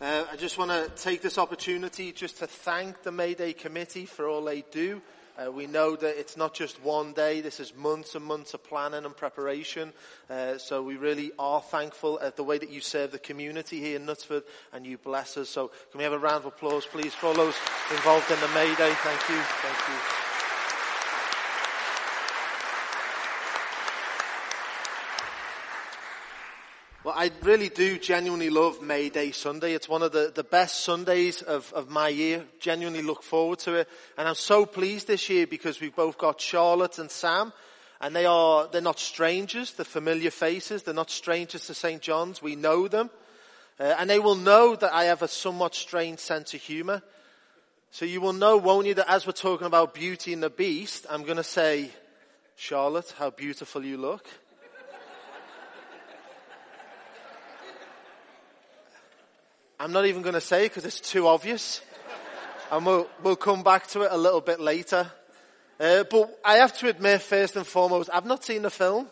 I just want to take this opportunity just to thank the Mayday Committee for all they do. We know that it's not just one day, this is months and months of planning and preparation. So we really are thankful at the way that you serve the community here in Knutsford and you bless us. So can we have a round of applause, please, for all those involved in the Mayday? Thank you. Thank you. Well, I really do genuinely love May Day Sunday. It's one of the best Sundays of my year. Genuinely look forward to it. And I'm so pleased this year because we've both got Charlotte and Sam. And they're not strangers. They're familiar faces. They're not strangers to St. John's. We know them. And they will know that I have a somewhat strange sense of humour. So you will know, won't you, that as we're talking about Beauty and the Beast, I'm going to say, Charlotte, how beautiful you look. I'm not even going to say it because it's too obvious. And we'll come back to it a little bit later. But I have to admit, first and foremost, I've not seen the film.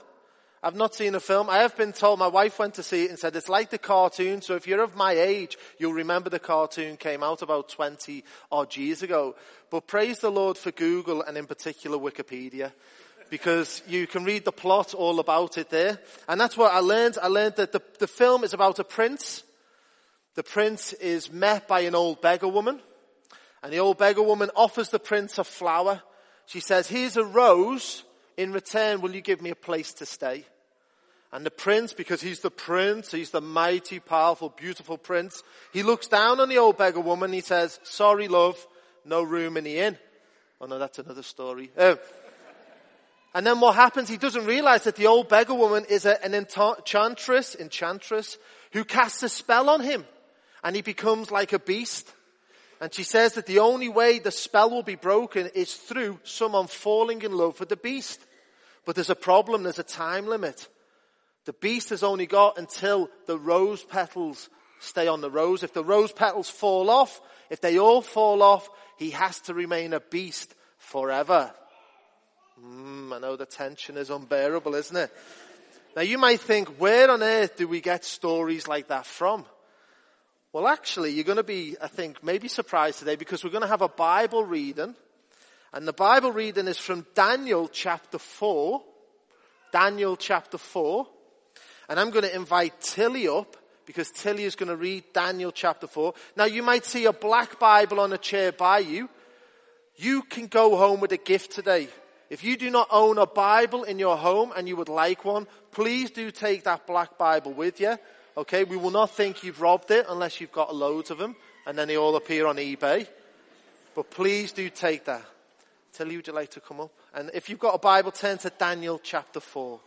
I have been told, my wife went to see it and said it's like the cartoon. So if you're of my age, you'll remember the cartoon came out about 20 odd years ago. But praise the Lord for Google and in particular Wikipedia. Because you can read the plot all about it there. And that's what I learned. I learned that the film is about a prince. The prince is met by an old beggar woman, and the old beggar woman offers the prince a flower. She says, here's a rose. In return, will you give me a place to stay? And the prince, because he's the prince, he's the mighty, powerful, beautiful prince, he looks down on the old beggar woman. He says, sorry, love, no room in the inn. Oh no, that's another story. And then what happens? He doesn't realize that the old beggar woman is an enchantress who casts a spell on him. And he becomes like a beast. And she says that the only way the spell will be broken is through someone falling in love with the beast. But there's a problem, there's a time limit. The beast has only got until the rose petals stay on the rose. If the rose petals fall off, if they all fall off, he has to remain a beast forever. I know the tension is unbearable, isn't it? Now you might think, where on earth do we get stories like that from? Well, actually, you're going to be, I think, maybe surprised today because we're going to have a Bible reading. And the Bible reading is from Daniel chapter 4. Daniel chapter 4. And I'm going to invite Tilly up because Tilly is going to read Daniel chapter 4. Now, you might see a black Bible on a chair by you. You can go home with a gift today. If you do not own a Bible in your home and you would like one, please do take that black Bible with you. Okay, we will not think you've robbed it unless you've got loads of them and then they all appear on eBay. But please do take that. Tilly, would you like to come up? And if you've got a Bible, turn to Daniel chapter 4.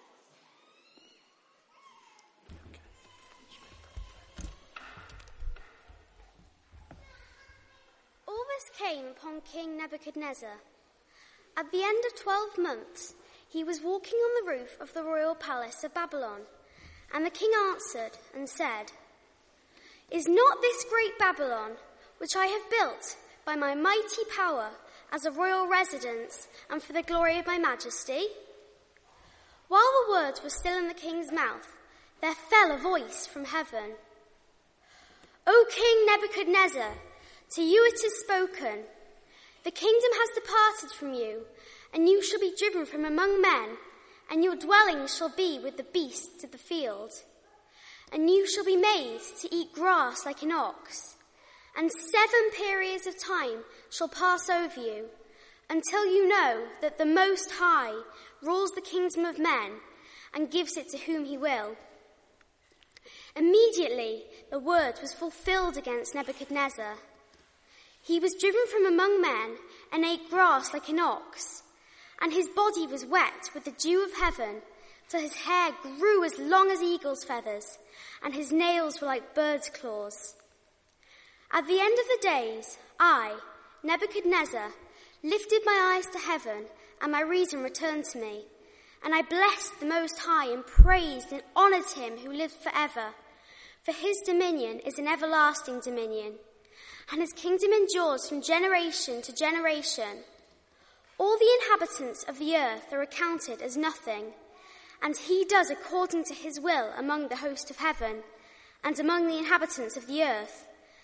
All this came upon King Nebuchadnezzar. At the end of 12 months, he was walking on the roof of the royal palace of Babylon. And the king answered and said, is not this great Babylon, which I have built by my mighty power as a royal residence and for the glory of my majesty? While the words were still in the king's mouth, there fell a voice from heaven. O King Nebuchadnezzar, to you it is spoken. The kingdom has departed from you, and you shall be driven from among men, and your dwelling shall be with the beasts of the field. And you shall be made to eat grass like an ox. And 7 periods of time shall pass over you, until you know that the Most High rules the kingdom of men, and gives it to whom he will. Immediately the word was fulfilled against Nebuchadnezzar. He was driven from among men, and ate grass like an ox. And his body was wet with the dew of heaven, till his hair grew as long as eagle's feathers, and his nails were like bird's claws. At the end of the days, I, Nebuchadnezzar, lifted my eyes to heaven, and my reason returned to me. And I blessed the Most High, and praised and honored him who lives forever. For his dominion is an everlasting dominion, and his kingdom endures from generation to generation. All the inhabitants of the earth are accounted as nothing, and he does according to his will among the host of heaven and among the inhabitants of the earth.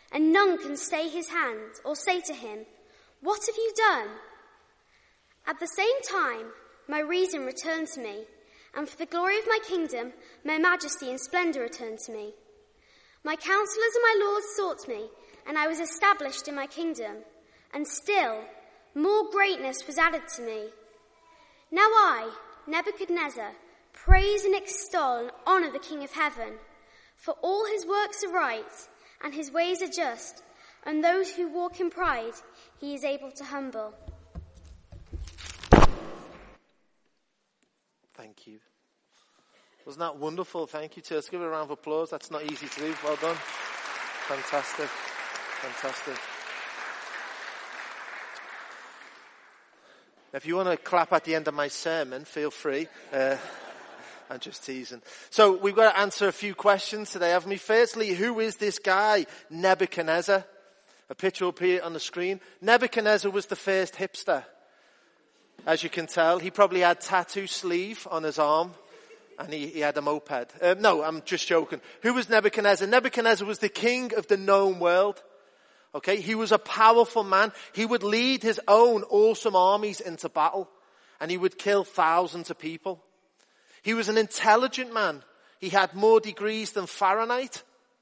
and none can stay his hand or say to him, 'What have you done?' At the same time, my reason returned to me, and for the glory of my kingdom, my majesty and splendor returned to me. My counselors and my lords sought me, and I was established in my kingdom, and still more greatness was added to me. Now I, Nebuchadnezzar, praise and extol and honor the King of heaven, for all his works are right, and his ways are just, and those who walk in pride he is able to humble." Thank you. Wasn't that wonderful? Thank you, Let's give it a round of applause. That's not easy to do. Well done. Fantastic. Fantastic. If you want to clap at the end of my sermon, feel free. I'm just teasing. So we've got to answer a few questions today, haven't we? Firstly, who is this guy, Nebuchadnezzar? A picture up here on the screen. Nebuchadnezzar was the first hipster. As you can tell, he probably had tattoo sleeve on his arm, and he had a moped. No, I'm just joking. Who was Nebuchadnezzar? Nebuchadnezzar was the king of the known world. Okay, he was a powerful man. He would lead his own awesome armies into battle, and he would kill thousands of people. He was an intelligent man. He had more degrees than Fahrenheit.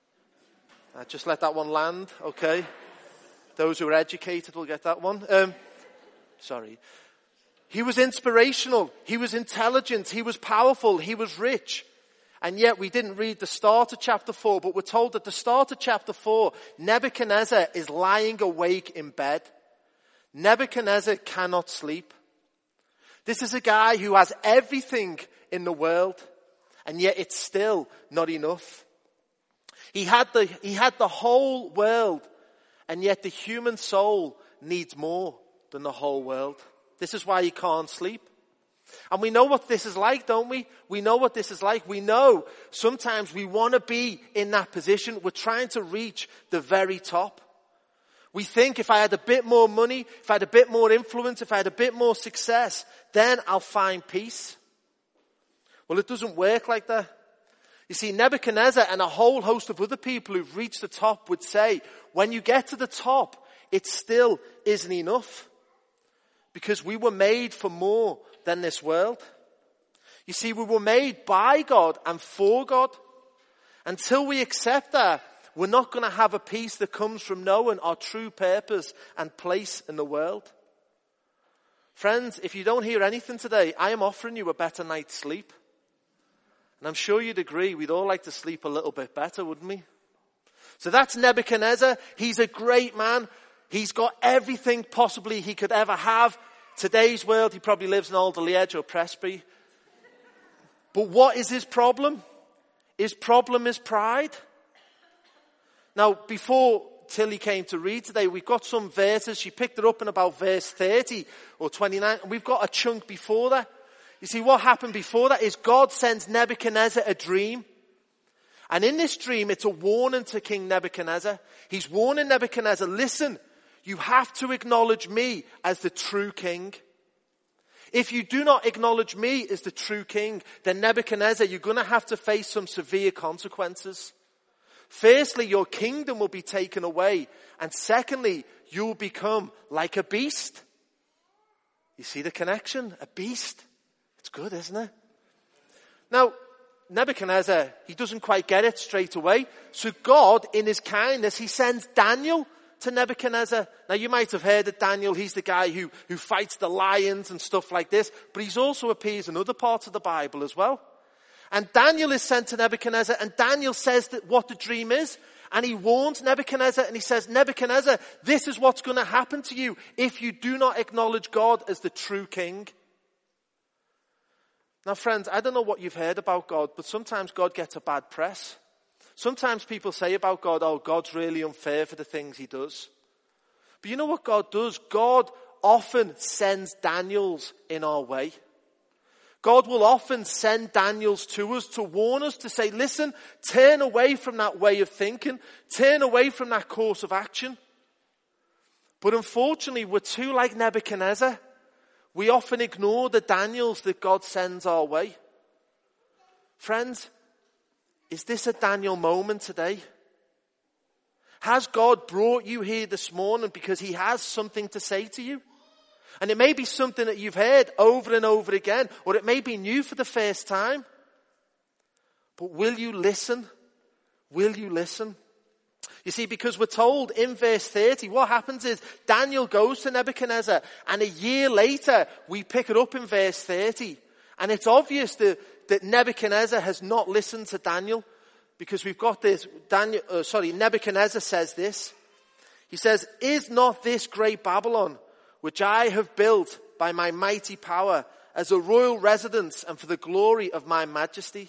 I just let that one land, okay? Those who are educated will get that one. Sorry. He was inspirational. He was intelligent. He was powerful. He was rich. And yet we didn't read the start of chapter 4, but we're told at the start of chapter 4, Nebuchadnezzar is lying awake in bed. Nebuchadnezzar cannot sleep. This is a guy who has everything in the world, and yet it's still not enough. He had the whole world, and yet the human soul needs more than the whole world. This is why he can't sleep. And we know what this is like, don't we? We know what this is like. We know sometimes we want to be in that position. We're trying to reach the very top. We think if I had a bit more money, if I had a bit more influence, if I had a bit more success, then I'll find peace. Well, it doesn't work like that. You see, Nebuchadnezzar and a whole host of other people who've reached the top would say, when you get to the top, it still isn't enough. Because we were made for more than this world. You see, we were made by God and for God. Until we accept that, we're not going to have a peace that comes from knowing our true purpose and place in the world. Friends, if you don't hear anything today, I am offering you a better night's sleep. And I'm sure you'd agree, we'd all like to sleep a little bit better, wouldn't we? So that's Nebuchadnezzar. He's a great man. He's got everything possibly he could ever have. Today's world, he probably lives in Alderley Edge or Presby. But what is his problem? His problem is pride. Now, before Tilly came to read today, we've got some verses. She picked it up in about verse 30 or 29. And we've got a chunk before that. You see, what happened before that is God sends Nebuchadnezzar a dream. And in this dream, it's a warning to King Nebuchadnezzar. He's warning Nebuchadnezzar, listen, you have to acknowledge me as the true king. If you do not acknowledge me as the true king, then Nebuchadnezzar, you're going to have to face some severe consequences. Firstly, your kingdom will be taken away. And secondly, you'll become like a beast. You see the connection? A beast. It's good, isn't it? Now, Nebuchadnezzar, he doesn't quite get it straight away. So God, in his kindness, he sends Daniel to Nebuchadnezzar. Now, you might have heard of Daniel. He's the guy who fights the lions and stuff like this. But he's also appears in other parts of the Bible as well. And Daniel is sent to Nebuchadnezzar, and Daniel says that what the dream is. And he warns Nebuchadnezzar, and he says, Nebuchadnezzar, this is what's going to happen to you if you do not acknowledge God as the true king. Now, friends, I don't know what you've heard about God, but sometimes God gets a bad press. Sometimes people say about God, oh, God's really unfair for the things he does. But you know what God does? God often sends Daniels in our way. God will often send Daniels to us to warn us, to say, listen, turn away from that way of thinking. Turn away from that course of action. But unfortunately, we're too like Nebuchadnezzar. We often ignore the Daniels that God sends our way. Friends, is this a Daniel moment today? Has God brought you here this morning because he has something to say to you? And it may be something that you've heard over and over again, or it may be new for the first time. But will you listen? Will you listen? You see, because we're told in verse 30, what happens is Daniel goes to Nebuchadnezzar, and a year later we pick it up in verse 30. And it's obvious that Nebuchadnezzar has not listened to Daniel, because we've got this, Nebuchadnezzar says this. He says, "Is not this great Babylon, which I have built by my mighty power, as a royal residence and for the glory of my majesty?"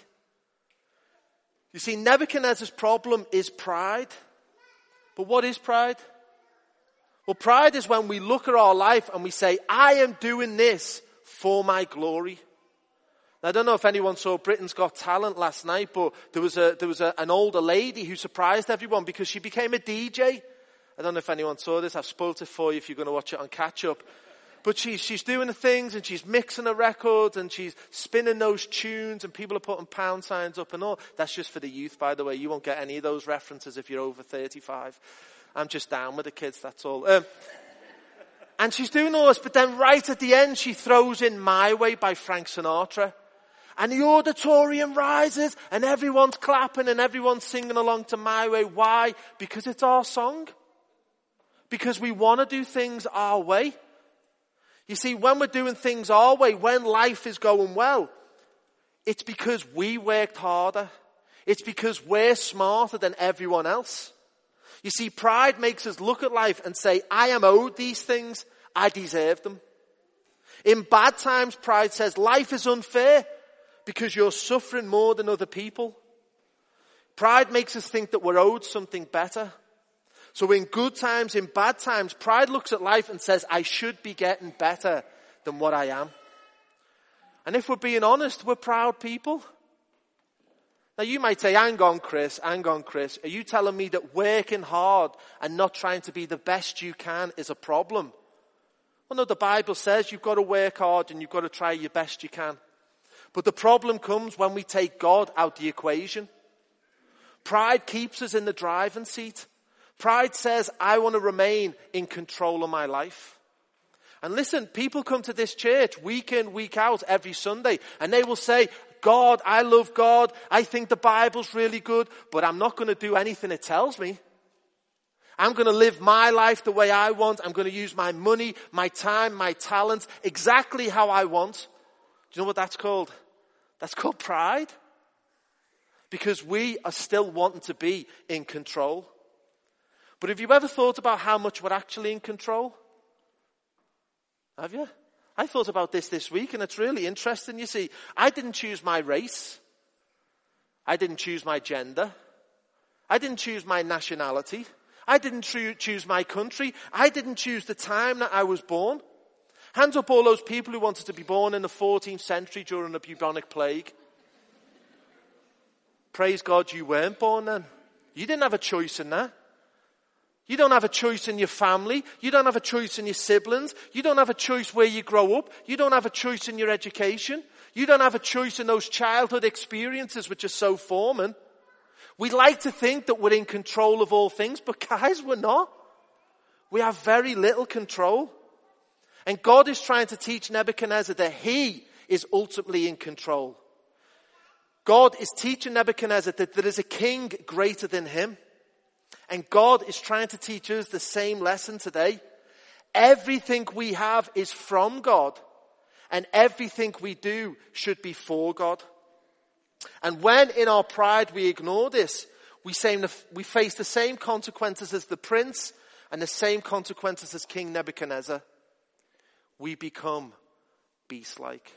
You see, Nebuchadnezzar's problem is pride. But what is pride? Well, pride is when we look at our life and we say, I am doing this for my glory. Now, I don't know if anyone saw Britain's Got Talent last night, but there was an older lady who surprised everyone because she became a DJ. I don't know if anyone saw this. I've spoiled it for you if you're going to watch it on catch up. But she's doing the things, and she's mixing the records, and she's spinning those tunes, and people are putting pound signs up and all. That's just for the youth, by the way. You won't get any of those references if you're over 35. I'm just down with the kids, that's all. And she's doing all this, but then right at the end, she throws in My Way by Frank Sinatra. And the auditorium rises, and everyone's clapping, and everyone's singing along to My Way. Why? Because it's our song. Because we want to do things our way. You see, when we're doing things our way, when life is going well, it's because we worked harder. It's because we're smarter than everyone else. You see, pride makes us look at life and say, I am owed these things. I deserve them. In bad times, pride says life is unfair because you're suffering more than other people. Pride makes us think that we're owed something better. So in good times, in bad times, pride looks at life and says, I should be getting better than what I am. And if we're being honest, we're proud people. Now you might say, hang on Chris, are you telling me that working hard and not trying to be the best you can is a problem? Well no, the Bible says you've got to work hard and you've got to try your best you can. But the problem comes when we take God out the equation. Pride keeps us in the driving seat. Pride says, I want to remain in control of my life. And listen, people come to this church week in, week out, every Sunday, and they will say, God, I love God, I think the Bible's really good, but I'm not going to do anything it tells me. I'm going to live my life the way I want. I'm going to use my money, my time, my talents, exactly how I want. Do you know what that's called? That's called pride. Because we are still wanting to be in control. But have you ever thought about how much we're actually in control? Have you? I thought about this week, and it's really interesting. You see, I didn't choose my race. I didn't choose my gender. I didn't choose my nationality. I didn't choose my country. I didn't choose the time that I was born. Hands up all those people who wanted to be born in the 14th century during the bubonic plague. Praise God you weren't born then. You didn't have a choice in that. You don't have a choice in your family. You don't have a choice in your siblings. You don't have a choice where you grow up. You don't have a choice in your education. You don't have a choice in those childhood experiences which are so forming. We like to think that we're in control of all things, but guys, we're not. We have very little control. And God is trying to teach Nebuchadnezzar that he is ultimately in control. God is teaching Nebuchadnezzar that there is a king greater than him. And God is trying to teach us the same lesson today. Everything we have is from God. And everything we do should be for God. And when in our pride we ignore this, we face the same consequences as the prince and the same consequences as King Nebuchadnezzar. We become beast-like.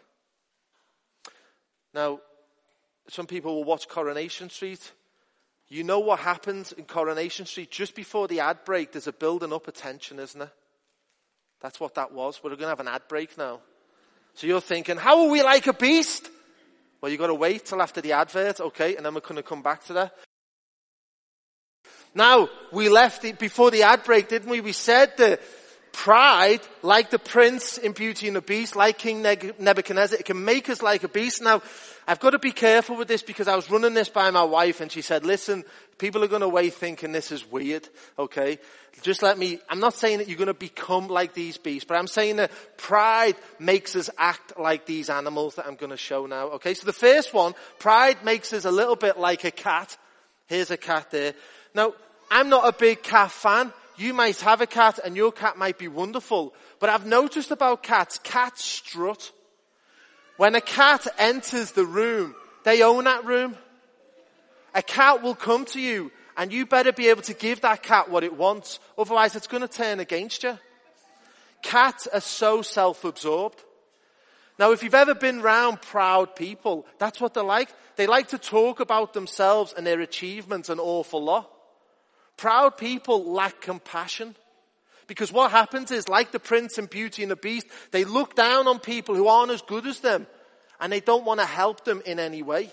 Now, some people will watch Coronation Street. You know what happens in Coronation Street just before the ad break? There's a building up of tension, isn't it? That's what that was. We're going to have an ad break now. So you're thinking, how are we like a beast? Well, you've got to wait till after the advert, okay, and then we're going to come back to that. Now, we left before the ad break, didn't we? We said that Pride, like the prince in Beauty and the Beast, like King Nebuchadnezzar, it can make us like a beast. Now, I've got to be careful with this because I was running this by my wife and she said, listen, people are going away thinking this is weird, okay? I'm not saying that you're going to become like these beasts, but I'm saying that pride makes us act like these animals that I'm going to show now, okay? So the first one, pride makes us a little bit like a cat. Here's a cat there. Now, I'm not a big cat fan. You might have a cat and your cat might be wonderful. But I've noticed about cats strut. When a cat enters the room, they own that room. A cat will come to you and you better be able to give that cat what it wants. Otherwise it's going to turn against you. Cats are so self-absorbed. Now if you've ever been around proud people, that's what they're like. They like to talk about themselves and their achievements an awful lot. Proud people lack compassion. Because what happens is, like the prince in Beauty and the Beast, they look down on people who aren't as good as them. And they don't want to help them in any way.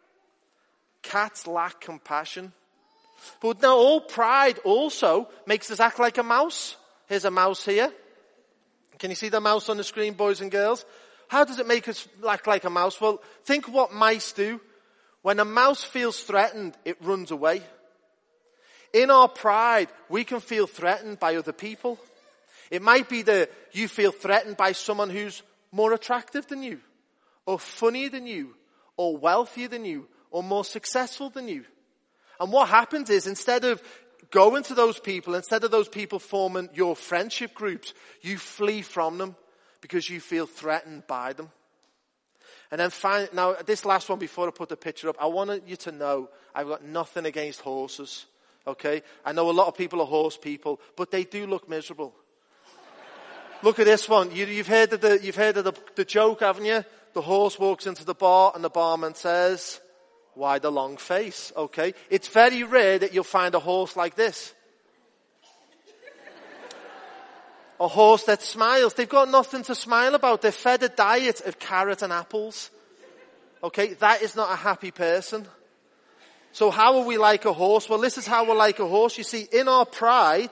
Cats lack compassion. But now all pride also makes us act like a mouse. Here's a mouse here. Can you see the mouse on the screen, boys and girls? How does it make us act like a mouse? Well, think what mice do. When a mouse feels threatened, it runs away. In our pride, we can feel threatened by other people. It might be that you feel threatened by someone who's more attractive than you, or funnier than you, or wealthier than you, or more successful than you. And what happens is, instead of going to those people, instead of those people forming your friendship groups, you flee from them because you feel threatened by them. And then now this last one before I put the picture up, I want you to know I've got nothing against horses. Okay, I know a lot of people are horse people, but they do look miserable. Look at this one. You've heard of the joke, haven't you? The horse walks into the bar and the barman says, "Why the long face?" Okay, it's very rare that you'll find a horse like this. A horse that smiles. They've got nothing to smile about. They're fed a diet of carrot and apples. Okay, that is not a happy person. So how are we like a horse? Well, this is how we're like a horse. You see, in our pride,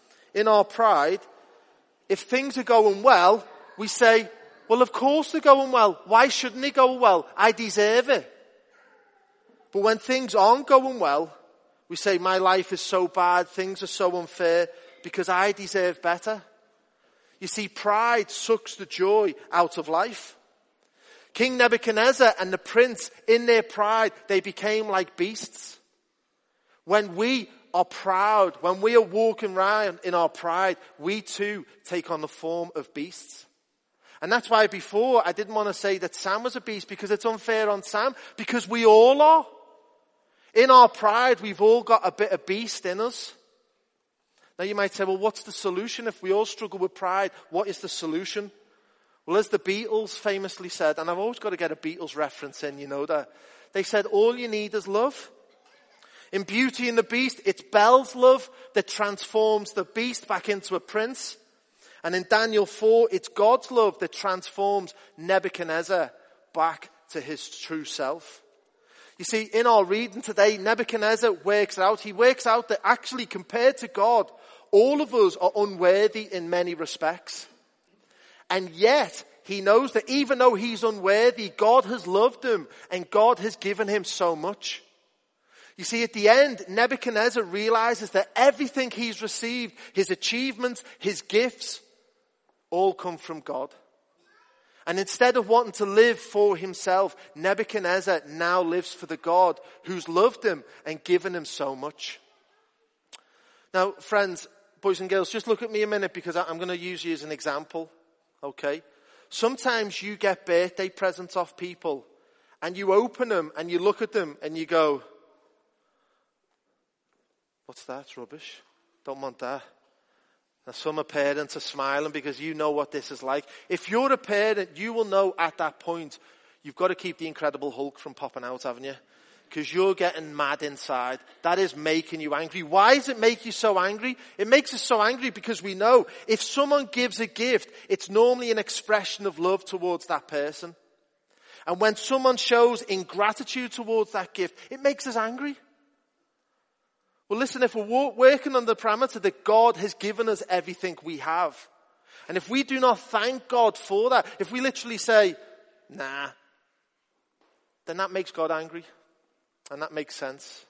if things are going well, we say, well, of course they're going well. Why shouldn't they go well? I deserve it. But when things aren't going well, we say, my life is so bad, things are so unfair, because I deserve better. You see, pride sucks the joy out of life. King Nebuchadnezzar and the prince, in their pride, they became like beasts. When we are proud, when we are walking around in our pride, we too take on the form of beasts. And that's why before I didn't want to say that Sam was a beast, because it's unfair on Sam, because we all are. In our pride, we've all got a bit of beast in us. Now you might say, well, what's the solution? If we all struggle with pride, what is the solution? Well, as the Beatles famously said, and I've always got to get a Beatles reference in, you know that. They said, all you need is love. In Beauty and the Beast, it's Belle's love that transforms the beast back into a prince. And in Daniel 4, it's God's love that transforms Nebuchadnezzar back to his true self. You see, in our reading today, Nebuchadnezzar works out. He works out that actually, compared to God, all of us are unworthy in many respects. And yet, he knows that even though he's unworthy, God has loved him and God has given him so much. You see, at the end, Nebuchadnezzar realizes that everything he's received, his achievements, his gifts, all come from God. And instead of wanting to live for himself, Nebuchadnezzar now lives for the God who's loved him and given him so much. Now, friends, boys and girls, just look at me a minute, because I'm going to use you as an example. Okay? Sometimes you get birthday presents off people and you open them and you look at them and you go, what's that? It's rubbish. Don't want that. Now some parents are smiling because you know what this is like. If you're a parent, you will know at that point you've got to keep the Incredible Hulk from popping out, haven't you? Because you're getting mad inside. That is making you angry. Why does it make you so angry? It makes us so angry because we know if someone gives a gift, it's normally an expression of love towards that person. And when someone shows ingratitude towards that gift, it makes us angry. Well, listen, if we're working on the parameter that God has given us everything we have, And if we do not thank God for that, if we literally say, nah, then that makes God angry. And that makes sense.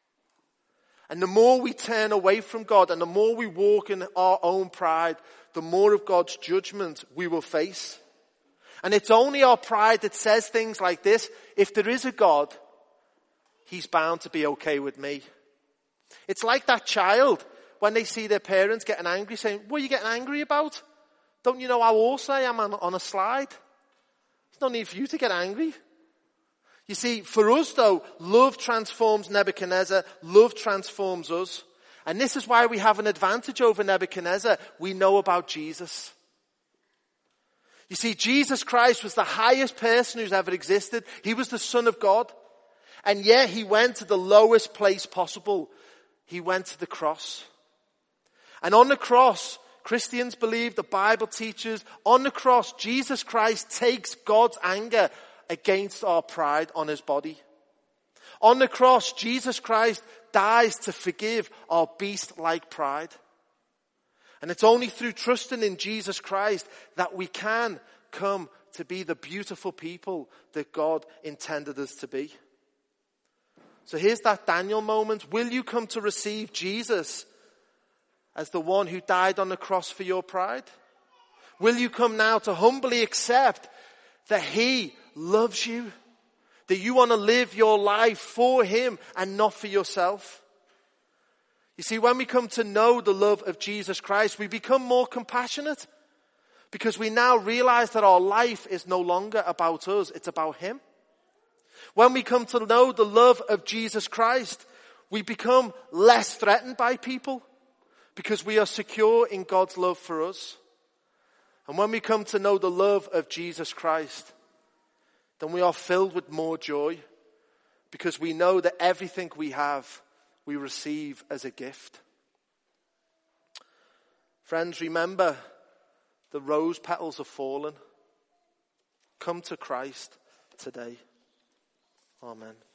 And the more we turn away from God and the more we walk in our own pride, the more of God's judgment we will face. And it's only our pride that says things like this: if there is a God, he's bound to be okay with me. It's like that child when they see their parents getting angry, saying, what are you getting angry about? Don't you know how awesome I am on a slide? There's no need for you to get angry. You see, for us though, love transforms Nebuchadnezzar, love transforms us. And this is why we have an advantage over Nebuchadnezzar. We know about Jesus. You see, Jesus Christ was the highest person who's ever existed. He was the Son of God. And yet he went to the lowest place possible. He went to the cross. And on the cross, Christians believe, the Bible teaches, on the cross, Jesus Christ takes God's anger against our pride on his body. On the cross, Jesus Christ dies to forgive our beast-like pride. And it's only through trusting in Jesus Christ that we can come to be the beautiful people that God intended us to be. So here's that Daniel moment. Will you come to receive Jesus as the one who died on the cross for your pride? Will you come now to humbly accept that he loves you? That you want to live your life for him and not for yourself? You see, when we come to know the love of Jesus Christ, we become more compassionate because we now realize that our life is no longer about us, it's about him. When we come to know the love of Jesus Christ, we become less threatened by people because we are secure in God's love for us. And when we come to know the love of Jesus Christ, then we are filled with more joy because we know that everything we have, we receive as a gift. Friends, remember, the rose petals have fallen. Come to Christ today. Amen.